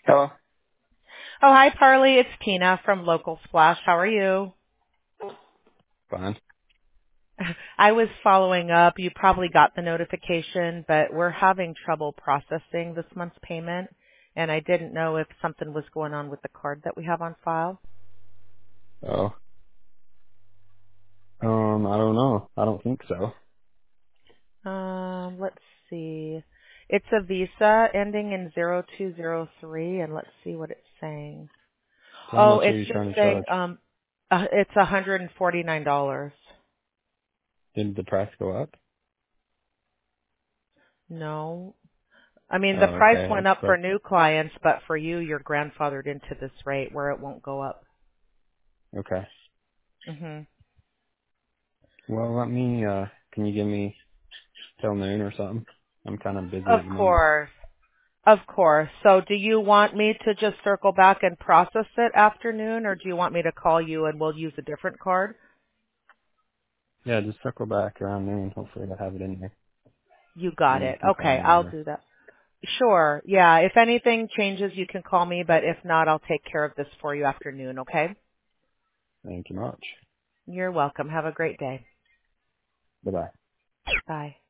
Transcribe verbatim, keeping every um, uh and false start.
Hello. Oh, hi, Parley. It's Tina from Local Splash. How are you? Fine. I was following up. You probably got the notification, but we're having trouble processing this month's payment, and I didn't know if something was going on with the card that we have on file. Oh. Um, I don't know. I don't think so. Um, let's see. It's a Visa ending in zero two zero three, and let's see what it's saying. So how Oh, much are it's you just trying to saying charge? um, uh, it's one hundred forty-nine dollars. Did the price go up? No. I mean, the Oh, price okay. went It's up for supposed. new clients, but for you, you're grandfathered into this rate where it won't go up. Okay. hmm Well, let me. Uh, can you give me till noon or something? I'm kind of busy Of at the moment. course. Of course. So do you want me to just circle back and process it afternoon, or do you want me to call you and we'll use a different card? Yeah, just circle back around noon. Hopefully, I have it in there, You got and you it. can call Okay, me I'll later. do that. Sure. Yeah, if anything changes, you can call me, but if not, I'll take care of this for you afternoon, okay? Thank you much. You're welcome. Have a great day. Bye bye. Bye.